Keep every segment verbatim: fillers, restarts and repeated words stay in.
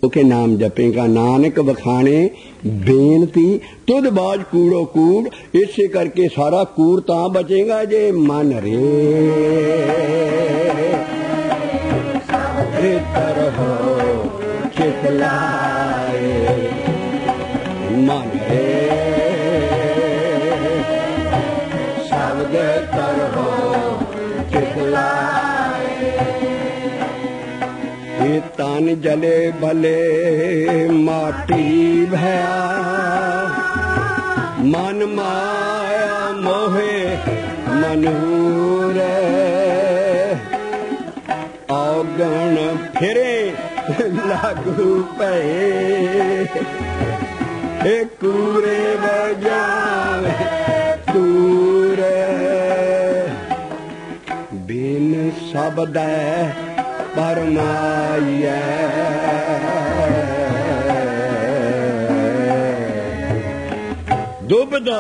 के नाम जपेगा नानक बखाने बेनती तुद बाज कूड़ो कूड़। इसे करके सारा कूड़ ता बचेगा जे मन रे तरहो चितलाए मन रे शब्द तरहो चितलाए। ये तन जले भले माटी भया मन माया मोहे मनहूर औगण फिरे लागू पे कूरे बजावे तूर बिन शब्द परमाया दुबदा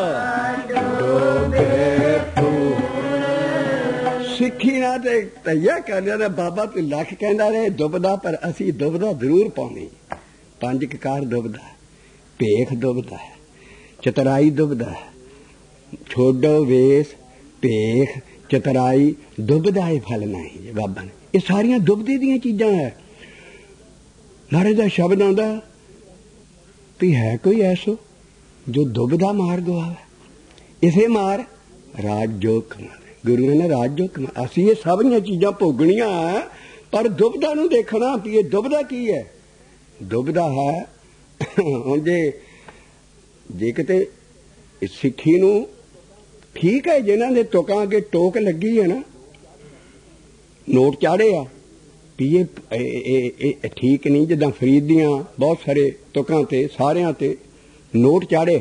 सिखी ना ते तैयार कर लिया बाबा तू लख कहता रहे दुबदा पर असी दुबदा जरूर पानी। पंज ककार दुबदा भेख दुबदा चतराई दुबदा छोड़ो वेस भेख चतराई दुबदा है फल नहीं बाबा ने ये सारिया दुबदे दियां चीजां है। महाराज का शब्द आंदा भी है कोई ऐसो जो दुबदा मार गवावे इसे मार राज जोग कमावे। गुरु ने राज जोग कमा असी ये सारियां चीजां भोगनियां पर दुबदा नूं देखना भी ये दुबदा की है। दुबदा है हुण जे जे किते सिੱਖੀ ਨੂੰ ठीक है जिन्हां दे तुकां अगे टोक लगी है ना नोट चाढ़े आ भी ये ठीक नहीं जिद्दां फरीद दियां बहुत सारे तुकां ते सारियां ते नोट चाढ़े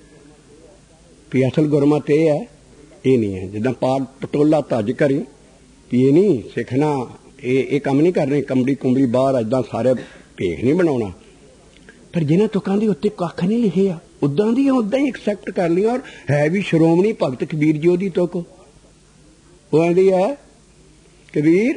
भी असल गुरमत ये है ये नहीं है जिद्दां पाठ पटोला धज करी भी ये नहीं सिखना ये काम नहीं करने कमड़ी कुमड़ी बाहर इदां सारे भेख नहीं बनाउणा पर जिन्हां तुकां दे उत्ते कख नहीं लिखे आ उदां दी उदां ही एक्सैप्ट कर लिया और है भी श्रोमणी भगत कबीर जी ओदी तुक वो आंदी है कबीर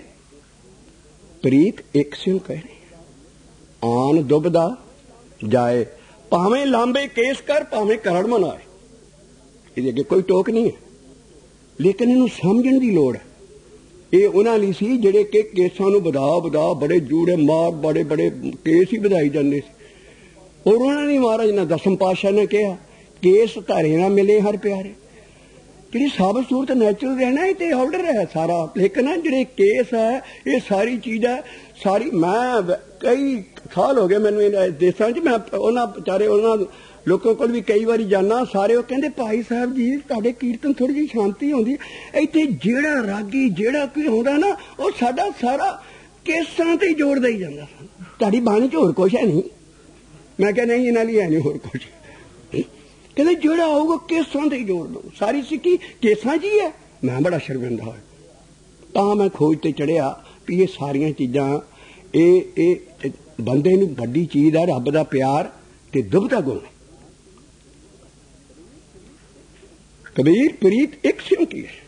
प्रीत एक सिंह कह रही आन दुबदा जाए भावें लांबे केस कर भावें करड़ मनाए ये अगे कोई टोक नहीं है लेकिन इनू समझण दी लोड़ है। ये उन्हां लई सी जिहड़े कि केसां नू वधा वधा बड़े जूड़े मार बड़े बड़े केस ही वधाई जांदे सी और उन्होंने महाराज ने दसम पातशाह ने कहा केस धारे ना मिले हर प्यारे जी साबित सूरत नैचुरल रहना ही तो ऑर्डर है सारा लेकिन जो केस है ये सारी चीज है सारी मैं कई साल हो गए मैंने देशों च मैं उन्होंने बेचारे उन्होंने लोगों को भी कई बार जाना सारे कहते भाई साहब जी तुहाडे कीर्तन थोड़ी जी शांति होंदी इत्थे जेड़ा रागी जेड़ा कोई होंदा ना वो साडा सारा केसां ते जोड़ दई जांदा तुहाडी बाणी च होर कुछ है नहीं। मैं क्या नहीं इन्हां लई है नहीं होर कुछ कहते जोड़ा आऊगा केसां ते जोड़ दो सारी सिक्खी केसां जी है। मैं बड़ा शर्मिंदा होया तां मैं खोज ते चढ़िया भी ये सारियां चीजां ये बंदे नूं वड्डी चीज है रब दा प्यार ते दुबदा गुण। कबीर प्रीत एक सिंह की है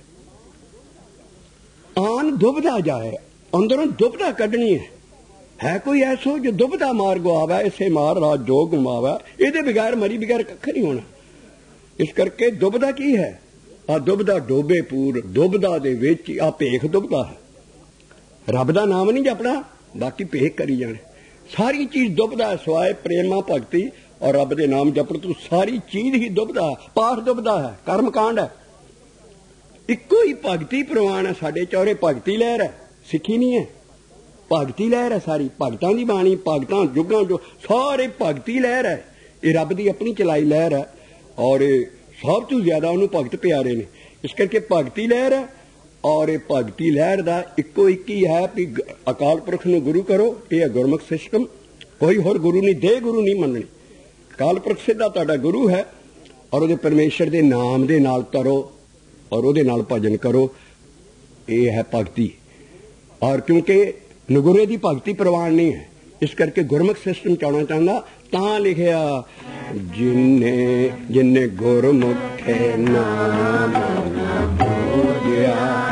आन दुबदा जाए अंदरों दुबदा कढनी है है कोई ऐसो जो दुबदा मार गवावा इसे मार राज जोग गवावा ये बगैर मरी बगैर कख नहीं होना। इस करके दुबदा की है आ दुबदा डोबे पूर दुबदा दे विच आ भेख दुबदा है रब दा नाम नहीं जपना बाकी भेख करी जाने सारी चीज दुबदा है सिवाय प्रेमा भगती और रब दे नाम जपण तू सारी चीज ही दुबदा है। पाठ दुबदा है कर्म कांड है इको ही भगती प्रवान है साडे चौरे भगती लहर है सिक्खी नहीं है भगती लहर है सारी भगतां दी बाणी भगतां जुगां जो सारे भगती लहर है ये रब दी अपनी चलाई लहर है और सब तो ज्यादा उन्होंने भगत प्यारे ने इस करके भगती लहर है और भगती लहर का इको एक ही है भी अकाल पुरख नूं गुरु करो ये गुरमुख सिस्टम कोई होर गुरु नहीं दे गुरु नहीं मननी अकाल पुरख सीधा तुहाडा गुरु है और उहदे परमेश्वर के नाम दे नाल तरो और उहदे नाल भजन करो ये है भगती। और क्योंकि नगुरे की भगती प्रवान नहीं है इस करके गुरमुख सिस्टम चाहना चाहता तां लिखिया जिन्ने जिन्ने गुरमुखे नाम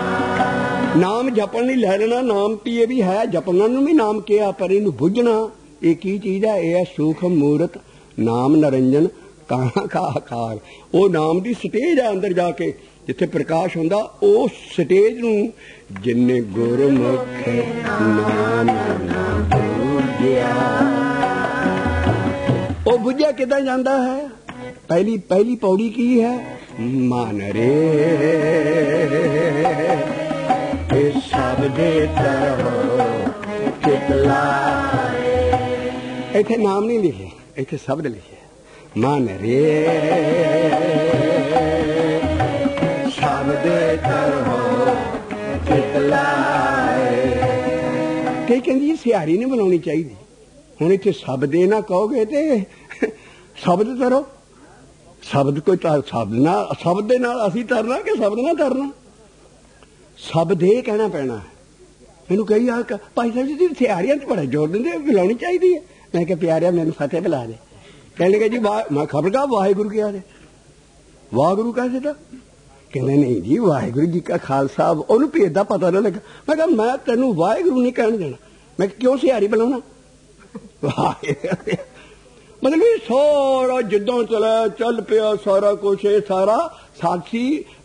नाम जपन नहीं लै लेना नाम भी ये भी है जपना भी नाम किया पर इनू बुझना ये की चीज़ है? ये है सूखम मूरत नाम नरंजन कहाँ का आकार। वो नाम की स्टेज है अंदर जाके जिथे प्रकाश होंदा, उस स्टेज नूं जिन्ने गुरमुख नाम ना बुझिया। वो बुझिया किदां जांदा है? पहली पहली पौड़ी की है? मान रे सब दे तरहो कितला। इथे नाम नहीं लिखे, इथे शब्द लिखे। मान रे सब दे तरहो कितला। कई कहंदी सियारी नहीं बनाउणी चाहिदी। हुण इत्थे शब्द ना कहोगे ते शब्द तरो। शब्द कोई शब्द ना शब्द दे नाल असीं तरना कि शब्द ना तरना? शब्द ये कहना पैना है। मैनू कही आ भाई साहब जी सियारियां तो बड़ा जोर देंदे, बुलानी चाहिए है। मैं क्या प्यारिया मैनू फतेह बुला दे। कहने लगे जी वाह, मैं खबर कहा वाहेगुरु क्या दे, वाहगुरु कैसे था? कहने नहीं जी वाहेगुरु जी का खालसा, उन्होंने भेद का पता ना लगा। मैं कहा मैं तेनू वाहेगुरु नहीं कहने देना, मैं क्यों सियारी बुलाना? मतलब ये सारा जिदा चला चल पिया सारा कुछ, ये सारा साक्षी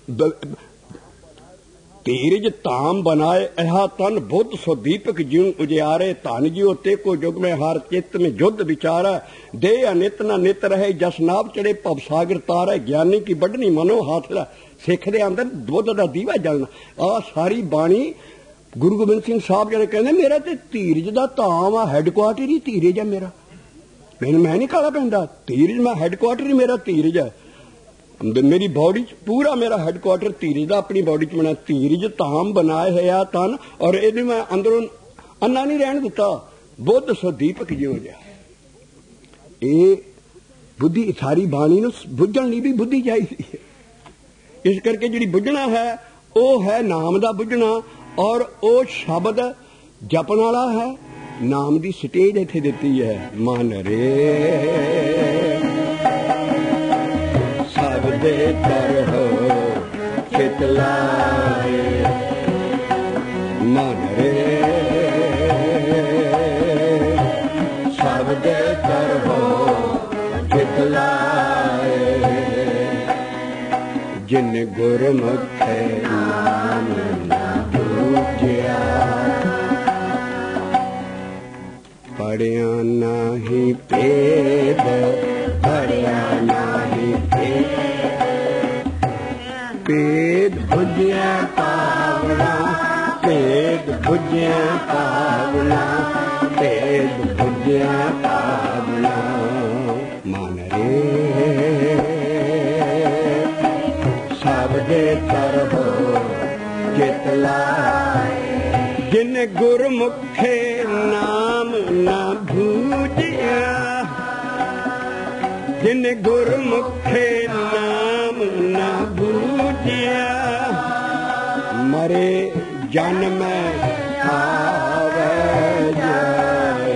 तेरज ताम बनाए ऐहा तन बुद्ध सो दीपक जीवन उजियारे। धन जी ते को जुग में हार चित्त में युद्ध विचारा। दे अनित न नित रहे जसनाब चढ़े पव सागर तारा। ज्ञानी की बढ़नी मनो हाथ ला सिख दे अंदर दुध का दीवा जलना। आ सारी बाणी गुरु गोबिंद सिंह साहब जने कहते मेरा तो धीरज का धाम आ, हैडकुआटर ही धीरज है मेरा। मैंने मैं नहीं काला पैंदा, धीरज मैं हैडकुआटर ही मेरा धीरज है। मेरी बॉडी पूरा मेरा हैडकुआटर धीरज का अपनी बॉडी च बना। धीरज धाम बनाए है तन और ये मैं अंदरों अन्ना नहीं रहन दिता। बुद्ध सो दीपक जियो जा। ये बुद्धि सारी बाणी नूं बुझण लई भी बुद्धि चाहिदी है। इस करके जिहड़ी बुझना है वो है नाम दा बुझना, और वो शब्द जपन वाला है। नाम दी स्टेज इत्थे दित्ती है। मन रे सब दे तरहो चितलाए। मन रे सब दे तरहो चितलाए। जिन गुरमुख नाम ना बूझिया। पढ़िया नाही भेद पढ़िया नाही भेद। भेद बुझिया पावना भेद बुझिया पावना भेद बुझिया पावना। मन रे सब दे तरहो चितलाए। जिन गुरमुखे नाम ना भूजिया। जिन गुरमुखे नाम ना भूजिया। मरे जन्म आवे जाए।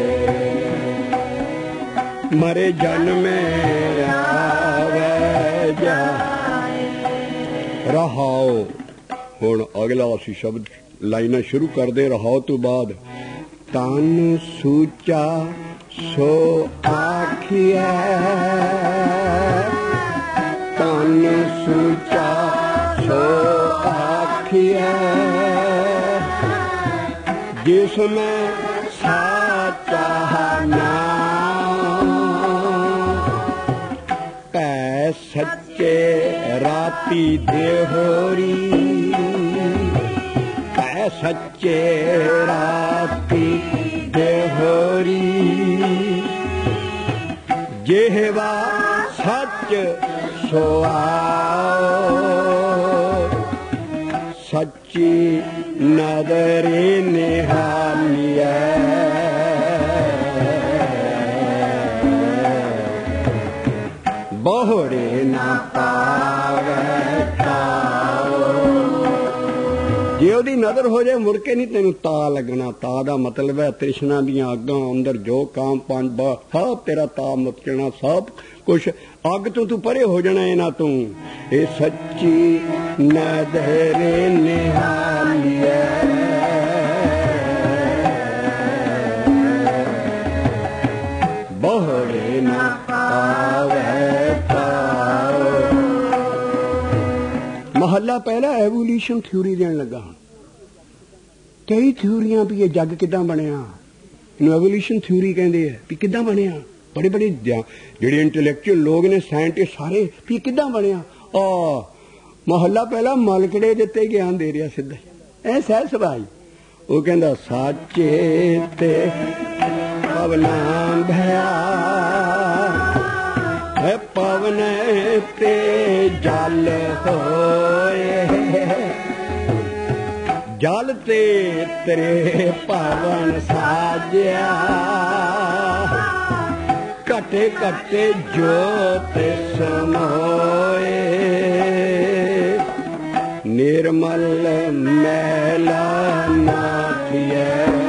मरे जन्म आवे जाए। रहाओ। हुण अगला असी शब्द लाइना शुरू कर दे रहाओ तो बाद। तन सूचा सो आखिया। तन सूचा सो आखिया। जिसमें साचा नाम। पै सच्चे राती देहोरी। सच्चे राती देहोरी। जेहवा सच सोआओ। सच्ची नदरे निहालिया। बहुरे ना पावे जे ओदी नजर हो जाए मुड़ के नहीं तेन ता लगना। ता दा मतलब है तृष्णा दियां अग्गां अंदर जो काम पान बा सब तेरा ता मुकना। सब कुछ अग तो तू परे हो जाना इना तू। ये सच्ची नजरे निहालिया। महला पहला एवोल्यूशन थ्योरी देन लगा। कई थ्योरियां भी ये जग किदां बनिया, इन्हूं एवोल्यूशन थ्योरी कहंदे आ भी किदां बनिया। बड़े बड़े जिहड़े इंटैलेक्चुअल लोग ने साइंटिस्ट सारे भी किदां बनिया। आ महला पहला मलकड़े दिते ज्ञान दे रहा सीधा ऐ सह सभाई। वो कहंदा साचे ते पवना भया है पवन ते जल होए जल ते तेरे पवन साजया कटे कटे जोत समोए निर्मल मैला नाथिए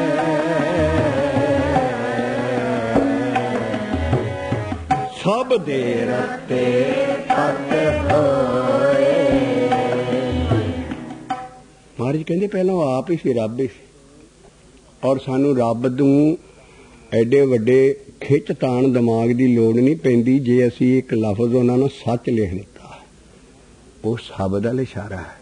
सब दे रते पट होए। महाराज कहते पहला आप ही सी रब ही सी और सानू रब नूं एडे वड्डे खिच ताण दिमाग की लोड़ नहीं पैंदी जे असी एक लफ्ज उन्हां नूं सच लिख दिता। वो शब्द दा इशारा है।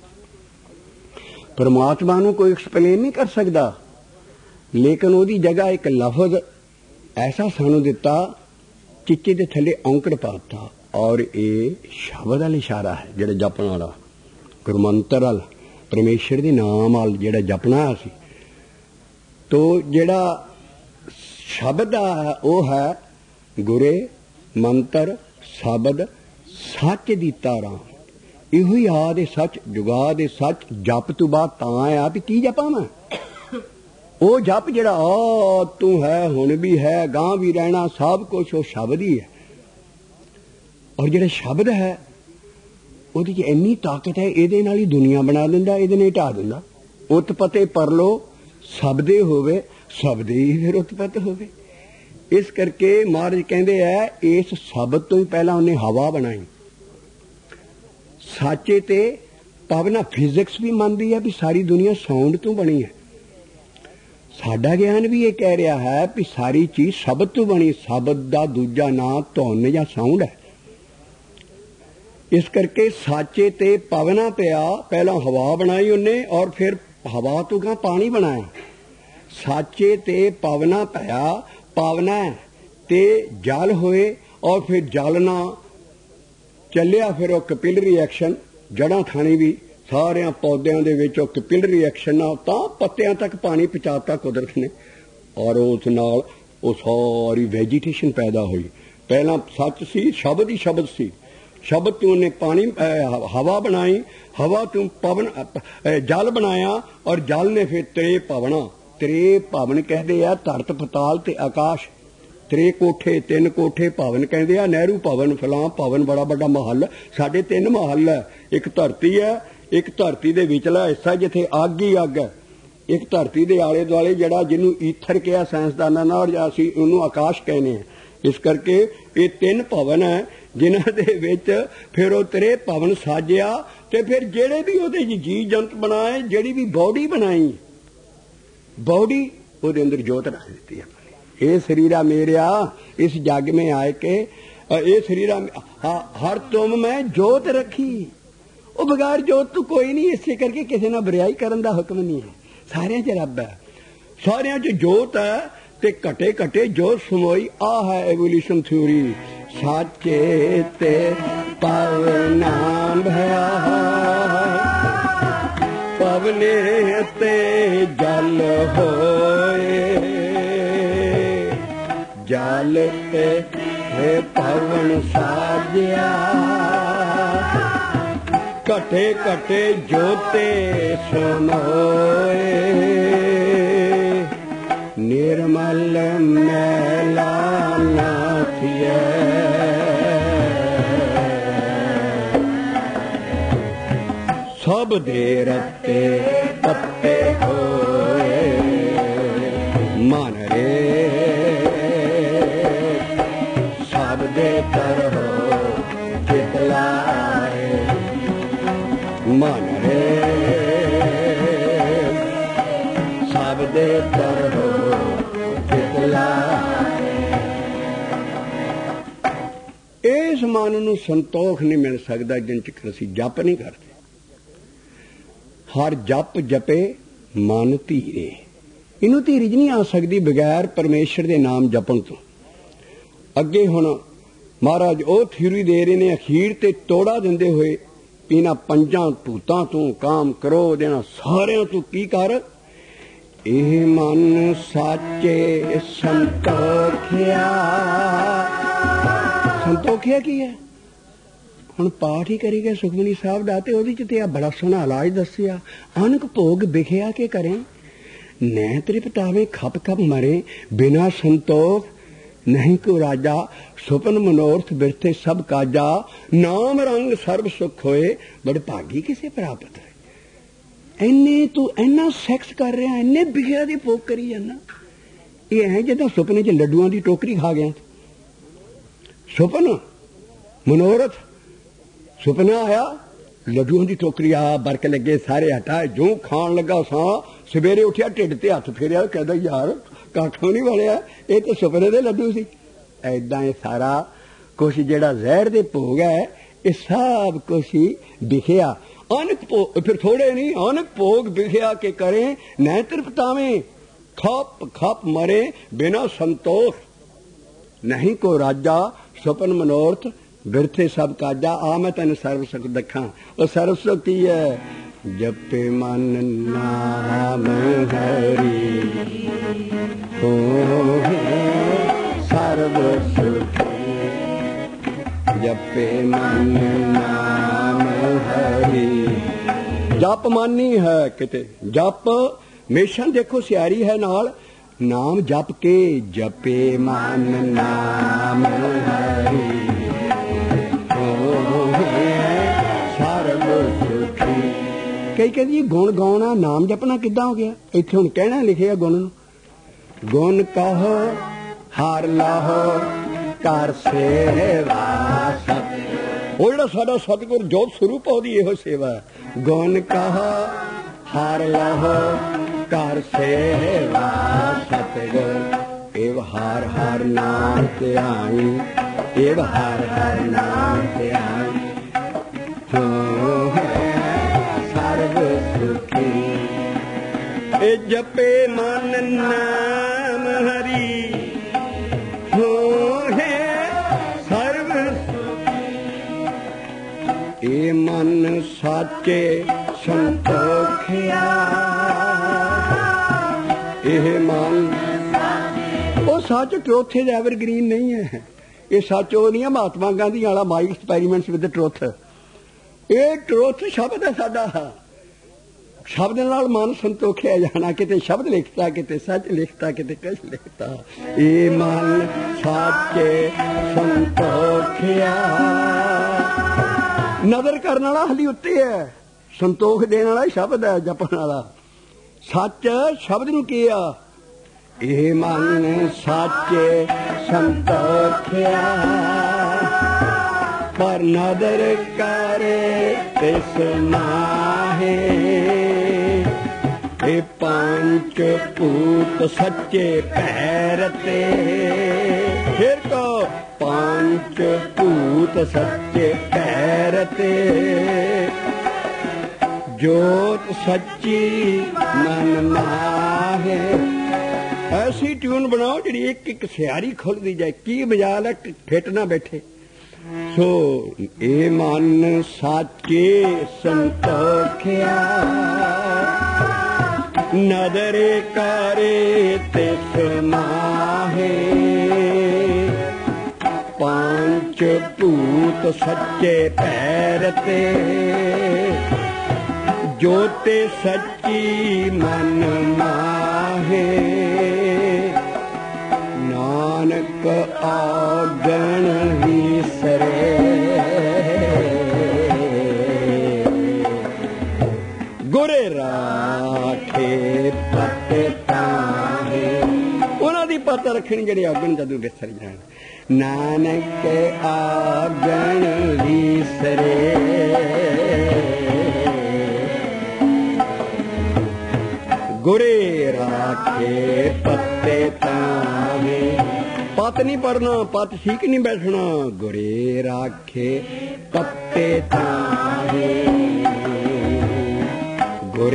परमात्मा नूं कोई एक्सप्लेन नहीं कर सकता, लेकिन उसकी जगह एक लफ्ज ऐसा सानू दिता चिच्चे के थले औंकड़ पाता और ये शब्द वाला इशारा है जिहड़ा जपण वाला गुरमंत्र वाल परमेश्वर के नाम वाल जिहड़ा जपना असी। तो जिहड़ा शब्द वो है गुरे मंत्र शब्द सच दी तारा इहो ही आ दे सच जुगा दे सच जप तू बाद तां आ भी की जपा मैं वो जप जिहड़ा आ तू है हुण भी है गां भी रहना सब कुछ वो शब्द ही है। और जिहड़ा शब्द है ਉਹਦੀ ਚ ਇੰਨੀ ਤਾਕਤ है ਇਹਦੇ ਨਾਲ ਹੀ ਦੁਨੀਆ ਬਣਾ ਦਿੰਦਾ ਇਹਦੇ ਨਾਲ ਢਾ ਦਿੰਦਾ। ਉਤਪਤੇ ਪਰਲੋ ਸਬਦੇ ਹੋਵੇ ਸਬਦੇ ਹੀ ਫਿਰ ਉਤਪਤ ਹੋਵੇ। इस करके महाराज कहते हैं इस शब्द तो ही पहला उन्हें हवा बनाई। साचे ते पवना फिजिक्स भी मानती है भी सारी दुनिया साउंड तो बनी है। साडा ज्ञान भी ये कह रहा है भी सारी चीज शब्द तो बनी। शब्द का दूजा नाम धुन या साउंड है। इस करके साचे ते पवना पिया पहला हवा बनाई उन्हें और फिर हवा तो कहा पानी बनाया। साचे ते पवना पिया पावना ते जल होए और फिर जल ना चलिया फिर वो कपिलरी एक्शन जड़ा थानी भी सारे पौद्यां दे विच कपिलरी एक्शन ना तां पत्तियां तक पानी पहुंचाता कुदरत ने और उस नाल वो सारी वेजिटेशन पैदा हुई। पहला सच सी शब्द ही शब्द सी। शब्द तू ने पानी हवा बनाई हवा तू पवन जल बनाया और जल ने फिर त्रे पवना त्रे भवन कहते आ धरत पताल ते आकाश त्रे कोठे तीन कोठे भवन कहते आ। नेहरू भवन फलां भवन बड़ा बड़ा महल साढ़े तीन महल है। एक धरती है एक धरती दे विचला हिस्सा जिथे अग ही अग है। एक धरती दे आले दुआले जिहड़ा जिन्हों ईथर कहा साइंसदानां नाल जां असीं उहनूं आकाश कहने हैं। इस करके ये तीन भवन है जिन्हां दे विच फिर वो त्रे भवन साजिया ते फिर जिहड़े भी उहदे जी जंत बनाए जिहड़ी भी बॉडी बनाई बॉडी वो अंदर जोत रख दी है। ये शरीरा मेरा इस जग में आए के ये शरीरा हर तुम में जोत रखी। वो बगैर जोत तो कोई नहीं। इसे करके किसी ना बुराई करने का हुक्म नहीं है। सारे च रब है सारे च जोत है ते कटे कटे जोत समोई। आ है एवोल्यूशन थ्योरी। साचे ते पवना भया पवने ते जल होए जल ते पवन साजिया कटे कटे जोते समोए निर्मल मैला नाथिए सब दे रते पत्ते होए मन रे सब दे तर हो चितलाए मन रे सब दे तर हो चितलाए। इस मन नूं संतोख नहीं मिल सकता जिन चिकर असीं जप नहीं करते। हर जप जपे मन धीरे। इनू धीरज नहीं आ सकती बगैर परमेश्वर के नाम जपन तो। अगे हुण महाराज वो थ्योरी दे रहे ने अखीर ते तोड़ा देंदे हुए इन्हां पंजां भूतां तों काम करो देना सारियां तू की कर ਇਹ ਮਨ ਸਾਚੇ ਸੰਤੋਖਿਆ। ਸੰਤੋਖਿਆ ਕੀ ਹੈ? ਹੁਣ ਪਾਠ ਹੀ ਕਰੀ ਗਏ ਸੁਖਮਨੀ ਸਾਹਿਬ ਦਾ ਤੇ ਉਹਦੇ ਚ ਤੇ ਆ ਬੜਾ ਸੋਹਣਾ ਇਲਾਜ ਦੱਸਿਆ। ਅਨਕ ਭੋਗ ਵਿਖਿਆ ਕੇ ਕਰੇ ਨੈ ਤ੍ਰਿਪਤਾਵੇਂ ਖਪ ਖਪ ਮਰੇ ਬਿਨਾ ਸੰਤੋਖ नहीं को राजा सुपन मनोरथ बिरथे सब काजा नाम रंग सर्व सुख होए बड़े भागी किसे प्राप्त है। इन्ने तू इन्ना सैक्स कर रहा इन्ने बिखिया दी भोग करी जाना। ये है जिदा सुपने च लड्डुआं दी टोकरी खा गया। सुपन मनोरथ सुपना आया लड्डुआं दी टोकरी आ बरक लगे सारे हटाए जो खान लगा सा सवेरे उठिया ढिड ते हथ फेरिया कहदा यार काठों नहीं वड़िया ये तो सुपने दे लड्डू सी। ऐदा ये सारा कुछ जेड़ा जहर दे भोग है ये सब कुछ ही बिखिया अनक भोग फिर थोड़े नहीं अनक भोग बिखिया के करें न तृप्तावें खप खप मरे बिना संतोष नहीं को राजा सुपन मनोरथ बिरथे सब काजा। आ मैं तेन सर्व सुख दखा वो सर्व सुख की है जपे मन नाम हरि हो सर्व सुख जपे मन नाम हरि। जप मानी है किते जप हमेशा देखो सियारी है नाल नाम जप के जपे मन नाम हरि हो सर्व सुखी। कई कहती गुण गाना नाम जपना किदा हो गया इत्थे हुण कहना लिखिया गुण गुण कहो हर लाहो कर सेवा सत। वो जिहड़ा साडा सतगुर जोत स्वरूप ओहदी इहो सेवा गुण कहो हर लाहो कर सेवा सतगुर एव हर हर नाम ध्याई एव हर हर नाम ध्याई सर्व सुखी। ए जपे मन नाम हरि हो है सर्व सुखी। ए मन साचे संतोखिया ਇਹ ਮਨ ਉਹ ਸੱਚ ਟਰੁੱਥ ਇਜ਼ ਐਵਰਗ੍ਰੀਨ ਨਹੀਂ ਹੈ। ਇਹ ਸੱਚ ਉਹ ਨਹੀਂ ਹੈ ਮਹਾਤਮਾ ਗਾਂਧੀ ਵਾਲਾ ਮਾਈ ਐਕਸਪੈਰੀਮੈਂਟਸ ਵਿਦ ਟਰੁੱਥ। ਇਹ ਟਰੁੱਥ ਸ਼ਬਦ ਹੈ ਸਾਡਾ ਸ਼ਬਦ ਨਾਲ ਮਨ ਸੰਤੋਖਿਆ ਜਾਣਾ ਕਿਤੇ ਸ਼ਬਦ ਲਿਖਤਾ ਕਿਤੇ ਸੱਚ ਲਿਖਤਾ ਕਿਤੇ ਕੁਝ ਲਿਖਤਾ। ਇਹ ਮਨ ਸਾਚੇ ਸੰਤੋਖਿਆ ਨਜ਼ਰ ਕਰਨ ਵਾਲਾ ਹਲੀ ਉੱਤੇ ਹੈ ਸੰਤੋਖ ਦੇਣ ਵਾਲਾ ਸ਼ਬਦ ਹੈ ਜਪਣ ਵਾਲਾ सच शब्द नूं किया ये मन साचे संतोखिया पर नदर करे तिस नाहे। ये पंच भूत सच्चे पैरते फिर तो पंच भूत सच्चे पैरते जोत सच्ची मन माहे। ऐसी ट्यून बनाओ जी एक एक सियारी खुल दी जाए की बजाल है फिट ना बैठे। सो ए मन साचे संतोखिया नदरे करे तिस माहे। पांच भूत सच्चे पैरते जोते सच्ची मन माहे। नानक आगन ही सरे गुरे राखे पत ताहे। उन्हां दी पत रखनी जिहड़े आगन जदों विसर जाण। नानक आगन ही सरे गुरे राखे पत्ते तावे। पत नहीं पढ़ना पत ठीक नहीं बैठना गुरे राखे पत्ते तावे। गुर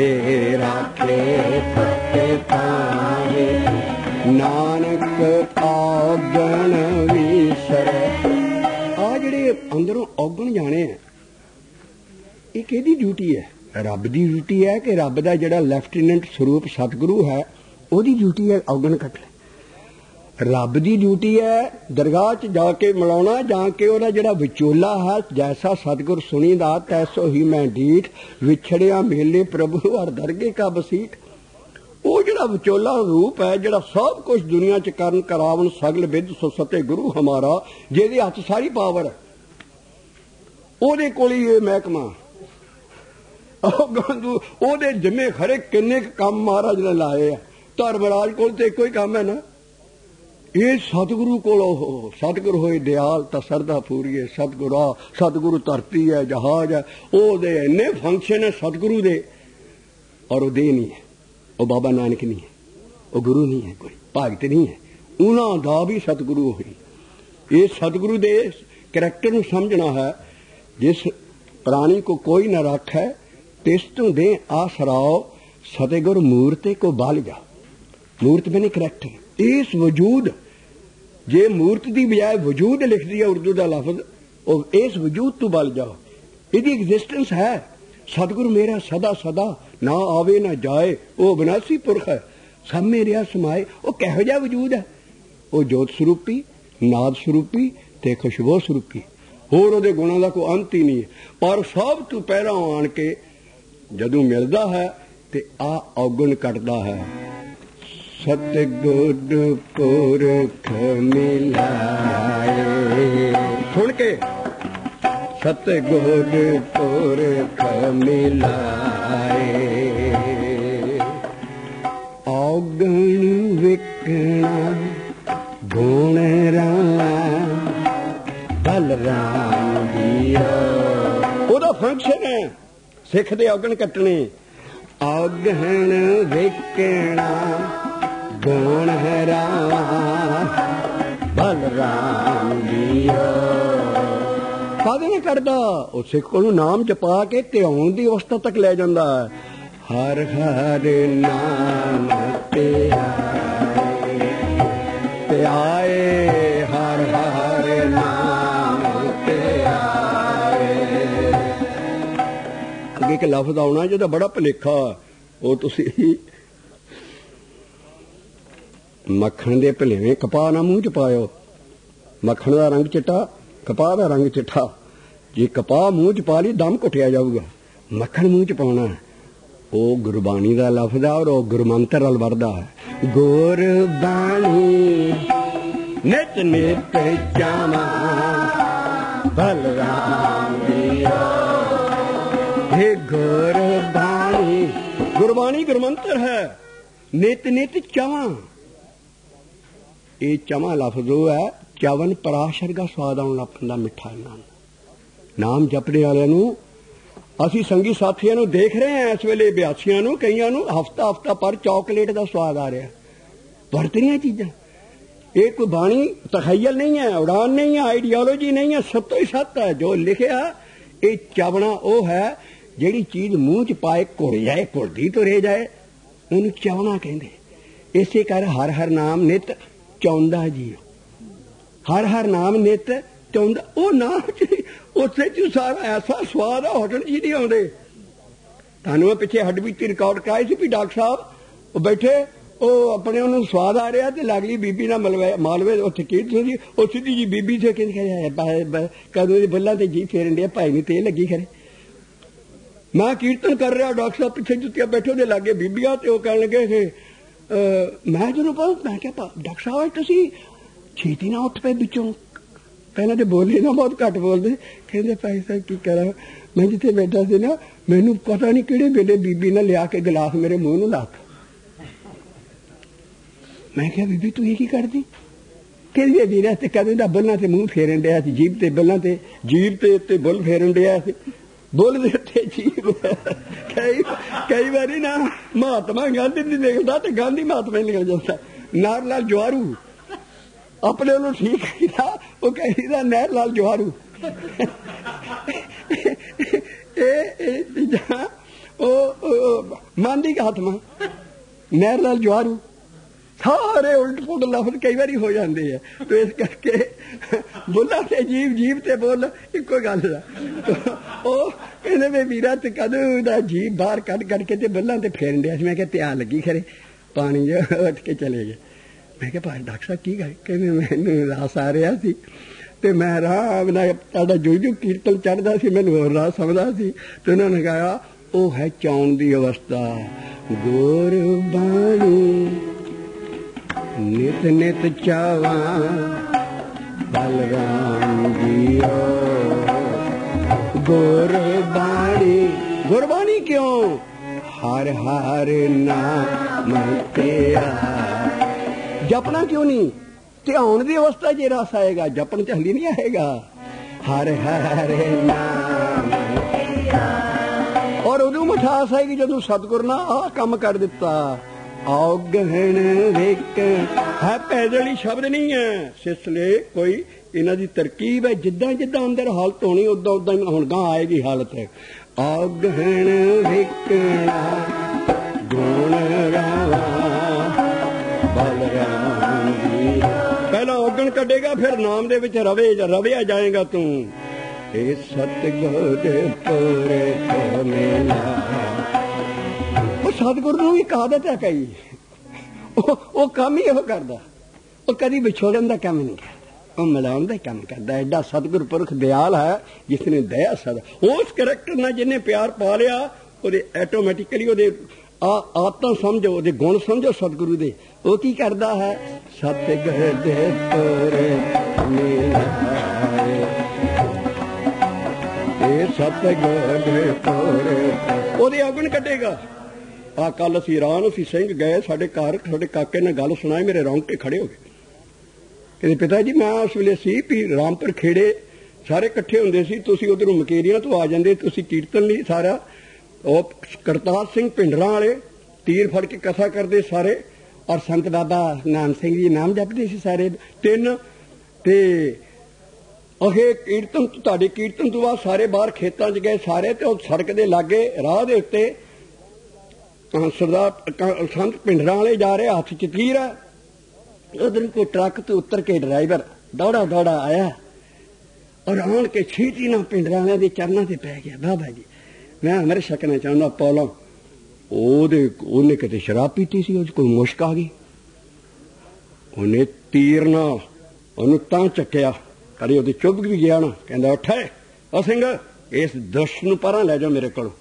ताहे नानक औगण विसरै। आ जिहड़े अंदरों औगण जाने ये किहदी ड्यूटी है? रब की ड्यूटी है कि रब का जिहड़ा लैफ्टिनेंट स्वरूप सतगुरु है ਉਹਦੀ ड्यूटी है औगण कट ले। रब की ड्यूटी है दरगाह च जाके मिलाना, जाके ਉਹਦਾ ਜਿਹੜਾ ਵਿਚੋਲਾ है जैसा सतगुर सुनीदा तैसो ही मैं डीठ विछड़िया मेले प्रभु हर दरगे का बसीठ। ਉਹ ਜਿਹੜਾ ਵਿਚੋਲਾ रूप है ਜਿਹੜਾ सब कुछ दुनिया च करन करावन सगल विद सो सते गुरु हमारा, ਜਿਹਦੇ हथ सारी पावर है ਉਹਦੇ ਕੋਲ ही ਇਹ महकमा ਉਹਦੇ ਜਿੰਮੇ ਖਰੇ ਕਿੰਨੇ ਕੰਮ महाराज ने लाए है। धर्मराज को तो एको ही काम है ना, ये सतगुरु को सतगुरु होए दयाल तो सरदा पूरीए सतगुरा सतगुरु धरती है जहाज है वो दे इन्ने फंक्शन है सतगुरु दे और वो दे नहीं है, वो बाबा नानक नहीं है, वो गुरु नहीं है, कोई भगत नहीं है, उन्हों दा भी सतगुरु होई। ये सतगुरु दे करैक्टर नूं समझना है। जिस प्राणी को कोई न रख है तिस तों दे आसराओ सतगुर मूर्ते को बाल जा। मूर्त मैंने करैक्टर इस वजूद जे मूर्त की बजाय वजूद लिख दिया उर्दू का लफ्ज और इस वजूद तू बल जाओ, यदि एग्जिस्टेंस है। सतगुरु मेरा सदा सदा ना आवे ना जाए, वो विनाशी पुरख है सब मेरे समाए। वो कहो जिहा वजूद है, वो जोत स्वरूपी नाद स्वरूपी ते खुशबू स्वरूपी, होर उहदे गुणां दा कोई अंत ही नहीं है। पर सब तू पहला आण के जदों मिलदा है ते आ औगण कटदा है। सतगुर पुरख मिलाए सुन के सतगुर पुरख मिलाए औगण विकणा गुण राम बलराम दिया। ਉਹਦਾ फंक्शन है सिख दे औगण कटने। औगण विकणा गुण है राम बलराम दिया। कादे नहीं करता वो सिख को नाम जपा के ध्यान की अवस्था तक ले जाता है। हर हर नाम ते आए ते आए हर हर नाम ते आए। अगे एक लफ्ज आना जिहदा बड़ा भुलेखा वो तुसी मक्खन दे भलेवें कपाह ना मूँह च पायो। मक्खन का रंग चिट्टा कपाह का रंग चिट्टा, जे कपाह मूँह च पा ली दम घुटिया जाऊगा, मक्खन मूँह च पाना वो गुरबाणी का लफ्ज है और गुरमंत्र नाल वरदा है। गुरबाणी नित नित जावा बलराम दिया। हे गुरबाणी गुरबाणी गुरमंत्र है नित नित चावा। ये चवा लफ्ज है चवन पराशर का स्वाद आने लग पैंदा मिठा नाम नाम जपने वाले असी संगी साथियों देख रहे हैं इस वेले ब्यासियों नूं कईयां नूं हफ्ता हफ्ता पर चॉकलेट का स्वाद आ रहा वरतरियां चीज़ां। ये कोई बाणी तखयल नहीं है, उड़ान नहीं है, आइडियोलॉजी नहीं है, सत्तो ही सत्य है जो लिखिया। ये चवना वो है जिहड़ी चीज़ मूँह च पाए घुड़ जाए घुड़दी तो रह जाए उन्हें चवना कहंदे। इसे कर हर हर नाम नित चौंदा जी, हर हर नाम नित चौंदा। वो नाम उत्थे च सारा ऐसा स्वाद है होटल जी नहीं आते। तुहानूं मैं पिछे हड्ड बीती रिकॉर्ड कराई सी भी डॉक्टर साहब वो बैठे वो अपने उन्होंने स्वाद आ रहा तो लगली बीबी ना मलवे मालवे उत्थे कीर्तन सी वो सीधी जी बीबी से कहते कदों बुल्लां ते जी फेरन दिया भाई नहीं तेल लगी खरे। मैं कीर्तन कर रहा डॉक्टर साहब पिछे जुत्तियां बैठे उहदे लागे बीबियां ते वो कहण लगे कि मैं जो मैं क्या डॉक्टर साहब तुसीं छेती ना उठ पे बिचों पहले तो बोली ना बहुत घट बोलते कहते भाई साहब की करा मैं जिथे बैठा सी ना मैनू पता नहीं किहड़े वेले बीबी ने लिया के गिलास मेरे मूँह नूं लाता। मैं क्या बीबी तू ये की करती कहती बीरा ते कदों दा बुल्लां ते मूँह फेरन दिया सी जीभ ते बुल्लां ते जीभ ते उत्ते बुल फेरन दिया सी बुल दे उत्ते जीभ कई कई बारी ना महात्मा गांधी नहीं निकलता तो गांधी महात्मा निकल जाता। नार लाल जवारू अपने उन्होंने ठीक किया वो कही नहर लाल जवारू मन की आत्मा नहर नाल जवारू सारे उल्ट पुलट लफ्ज कई बार हो जाते हैं। तो इस करके बुला ते जीव जीव ते बोल इको गल कहते वीरा ते कदों दा जीव बाहर कढ़ कढ़ के ते बुला ते फेरन दिया। मैं क्या लगी खरे पानी जो उठ के चले गए। मैं क्या भाई डॉक्टर साहब की गल कहते मैनू रास आ रहा सी ते मैं आराम नाल तुहाडा जो जो कीर्तन चढ़दा सी मैनू होर रास समझदा सी। ते उन्होंने कहा वो है चाउण दी अवस्था गुरबाणी नित नित चावा बलराम जियो गुरबाणी। गुरबाणी क्यों हर हर नाम तेरा जपना क्यों नहीं ध्यान की अवस्था च रस आएगा जपन च हली नहीं आएगा। हर हर नाम और उदू मिठास आएगी जदों सतगुर ने आ काम कर दिता। औगहन विक है पैदल ही शब्द नहीं है सिलसिले कोई इन्हां दी तरकीब है। जिद्दां जिद्दां अंदर हालत होनी उदां उदां हुण गां आएगी हालत है। औगहन विकणा गुण रावा बलराम जी। पहला औगण कटेगा फिर नाम दे विच रवे रविया जाएगा तू। ए सतगुर पुर को मिला सतगुरु नूं एक आदत है कई वो काम ही यह करदा वो कदी विछोड़न का काम नहीं करता वो मिलाउण का काम करता। एडा सतगुर पुरख दयाल है जिसने दया सदा उस करैक्टर नाल जिन्हें प्यार पा लिया वो ऐटोमैटिकली वो आदतां समझो वो गुण समझो सतगुरु दे वो की करदा है। सतगुर दे पुर मिलाए सतगुर दे पुर ओदे अगन कटेगा। आ कल असी रान असी सिंह गए साडे घर साडे काके ने गल सुनाई मेरे रोंगटे खड़े हो गए। कहते पिता जी मैं उस वेले सी भी रामपुर खेड़े सारे कट्ठे हुंदे सी तुसी उधरों मकेरियां तो आ जांदे तुसी कीर्तन लई सारा ओ करतार सिंह भिंडरां वाले तीर फड़ के कथा करदे सारे और संत बाबा नाम सिंह जी नाम जपदे सी सारे तिन ते अहे कीर्तन तुहाडे कीर्तन तो बाद सारे बाहर खेतां च गए सारे ते सड़क दे लागे राह दे उत्ते सरदार संत भिंडरां वाले जा रहे हाथ च तीर है उधर को ट्रक तो उतर के ड्राइवर दौड़ा दौड़ा आया और आन के छीटी ना भिंडरां वाले दे चरणों से पै गया। बाबा जी मैं अमर छकना चाहना पौला उन्हें किते शराब पीती सी कोई मुश्क आ गई उन्हें तीर नाल उन्हें तां चक्या करी ओदी चुभ भी गया ना कहंदा उठे ओ सिंह इस दुष्ट नूं परां लै जाओ मेरे कोलों।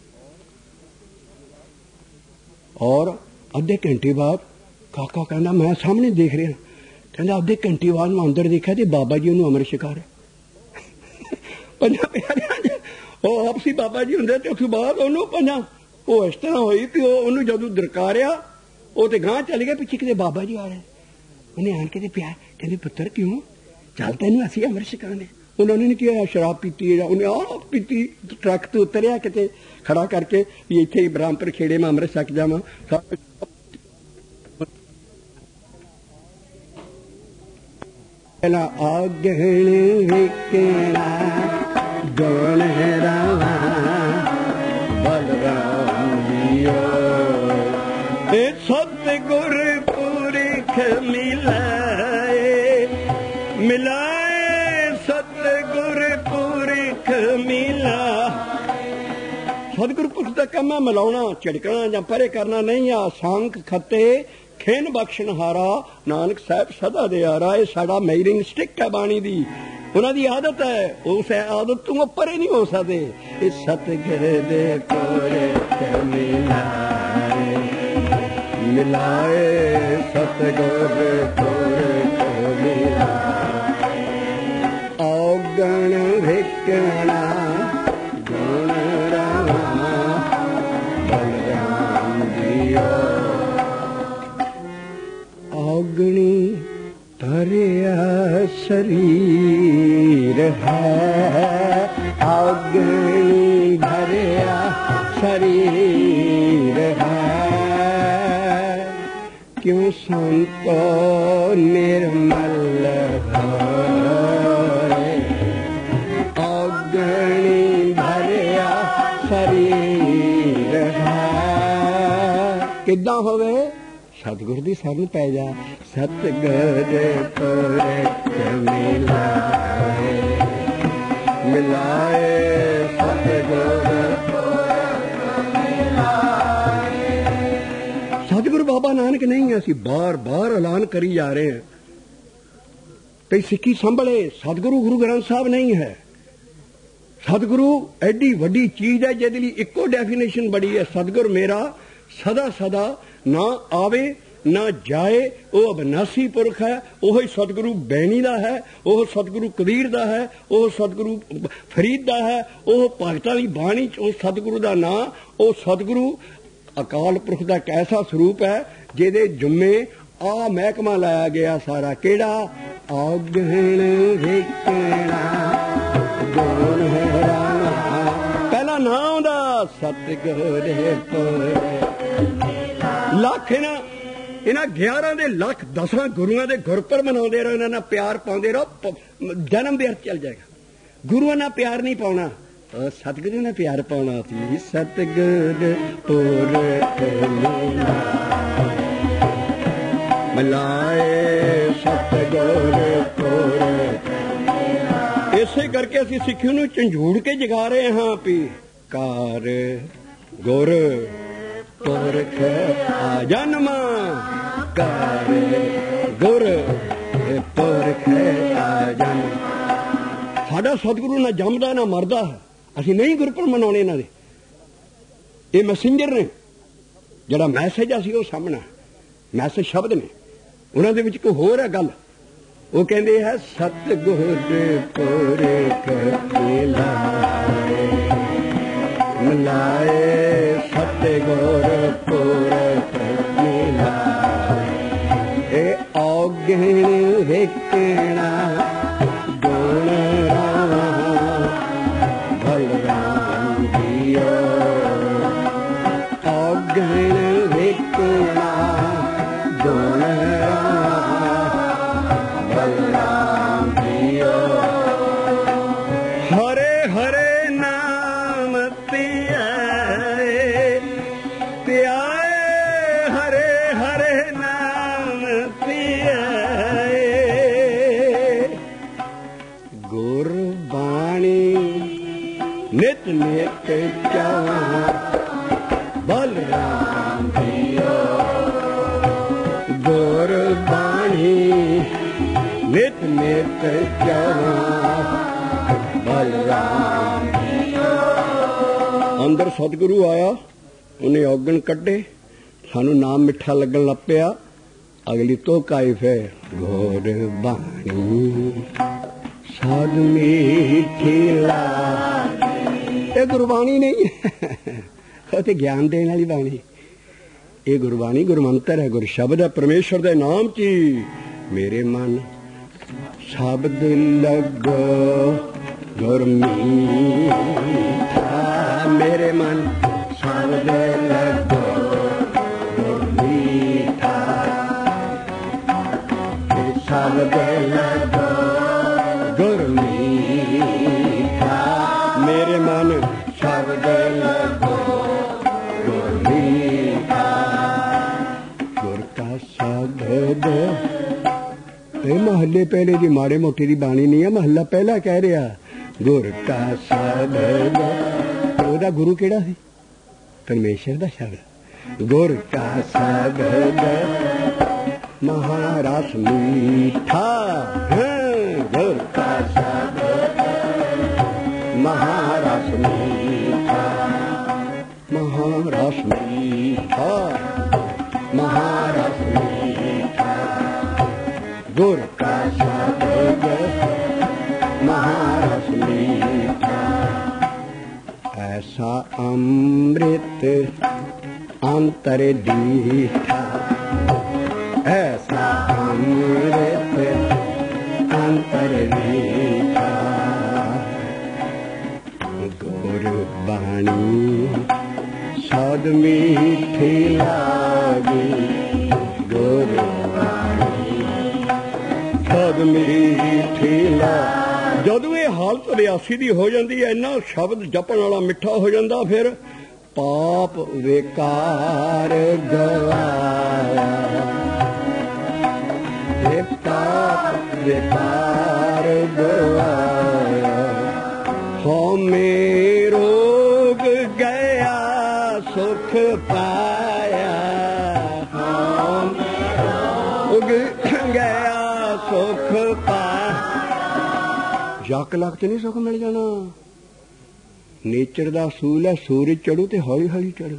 और अद्धे घंटे बाद काका कहना मैं सामने देख रहा कहना अद्धे घंटे बाद मैं अंदर देखा तो बाबा जी उन्होंने अमृत छका रहे पंजा प्यारियां वो आपसी बाबा जी होंगे तो उस बाद उन्होंने पंजा वो इस तरह हुई भी उन्होंने जदों दरकारिया वो तो गांह चल गया पिछे किते बाबा जी आ रहे उन्हें आन के प्यार कहते पुत्र क्यों चल तेन असी अमृत छकाने उन्होंने नहीं किया शराब पीती है उन्हें आ पीती ट्रक तो उतरिया किते खड़ा करके भी इत्थे ही बरामपुर खेड़े में अमृत छक जावां। पहला आगण विकणा गुण रावा बलराम जियो सतगुर पुरख मिलाए मिलाए सतगुर पुरख मिला। सतगुर पुरख का काम है मिलाउना झिड़कना जां परे करना नहीं आ। सांख खते खिन बख्शनहारा नानक साहब सदा दे यारा ये साडा मेजरिंग स्टिक है बाणी दी उन्हां दी आदत है उस आदत तो परे नहीं हो सकते। इस सतगुर दे पुरख मिलाए मिलाए सतगुर पुरख मिलाए औगण विकणा गुण रावा बलराम जियो। औगणी भरिया शरीर है औगणी भरिया शरीर है क्यों संतो निर्मल औगणी भरिया शरीर है इदां होवे सतगुर दी शरण पै जा। सतगुर पुरख मिलाए मिलाए सतगुर सतगुरु बाबा नानक नहीं है। असी बार बार ऐलान करी जा रहे हैं ते सिक्खी संभले। सतगुरु गुरु ग्रंथ साहब नहीं है। सतगुरु एडी वड्डी चीज है जिहदे लई इक्को डेफिनेशन बड़ी है। सतगुर मेरा सदा सदा ना आवे ना जाए, वह अविनाशी पुरख है। वह सतगुरु बैनी दा है, वह सतगुरु कबीर दा है, वह सतगुरु फरीद दा है, वह भगतां दी बाणी च उस सतगुरु दा नां, वह सतगुरु अकाल पुरख दा एक ऐसा स्वरूप है जिहदे जुम्मे आ महकमा लाया गया सारा। केड़ा आगण वेखना गुण हैराना, पहला नां आउंदा सतगुर लख ना इन्हां ग्यारह दे लख दसां गुरुआं दे गुरपुरब मनाउंदे रहो, इन्हां नाल प्यार पाउंदे रहो, जन्म व्यर्थ चल जाएगा। गुरुआं नाल प्यार नहीं पाउणा, सतगुरु ने प्यार पाउणा सी। सतगुर पुरख मिलाए सतगुर पुरख। इसे करके असीं सिੱਖੀ ਨੂੰ ਝੰਜੂੜ के जगा रहे हाँ भी कार गुर पुरख आ जन्म कार गुर पुरख आ जन्म। साडा सतगुरु ना जमदा ना मरदा है। ਅਸੀਂ नहीं गुरपुरब मनाने इन्हां दे। ये मैसेंजर ने, जिहड़ा मैसेज आ सी वो सामना मैसेज शब्द ने, उन्हां दे विच कोई होर है गल। वो कहंदे है सतगुर पुरख मिलाए मिलाए सतगुर पुरख मिलाए। ए औगण वेखना गुण बलराम दियो, औगण वेखना गुण बलराम दियो। हरे हरे नाम पियाए पियाए, हरे हरे नाम पियाए। गुरबाणी नित नित जावा बलराम दियो, गुरबाणी नित नित जावा बलराम दियो। अंदर सतगुरु आया, उन्हें औगण कड्डे, सानू नाम मिठा लगन लग पिया। अगली तो काइफ है गुरबाणी साध मीठी लागे। ये गुरबाणी नहीं है, ते ज्ञान देने वाली बाणी। ये गुरबाणी गुरमंत्र है, गुर शब्द है परमेश्वर दे नाम ची। मेरे मन शब्द लगो गुरमीठा, मेरे मन शब्द लगो गुरमीठा, शब्द लगो गुरमीठा, मेरे मन शब्द लगो गुरमीठा। गुर का शब्द ये महल्ले पहले दी माड़े मोटे दी बाणी नहीं है, महल्ला पहला कह रहा गुर का शब्द। ओदा गुरु केड़ा सी? परमेश्वर दा शब्द। गुर का शब्द महारस मीठा, गुर का शब्द महारस मीठा, महारस मीठा, महारस मीठा। गुर का शब्द महारस मीठा, ऐसा अमृत अंतर दीठा, ऐसा अमृत अंतर दीठा। गुरबाणी साध मीठी लागी, गुरबाणी साध मीठी लागी। जदों ये हालत रियासी दी हो जाती है, इन्ना शब्द जपण वाला मिठा हो जाता, फिर पाप विकार गवाया, हे पाप विकार गवाया। हो में रोग गया सुख पाया, हो में रोग गया सुख पाया। यक लग ते नहीं सुख मिल जाना। नेचर का असूल है सूरज चढ़ो तो हौली हौली चढ़ो,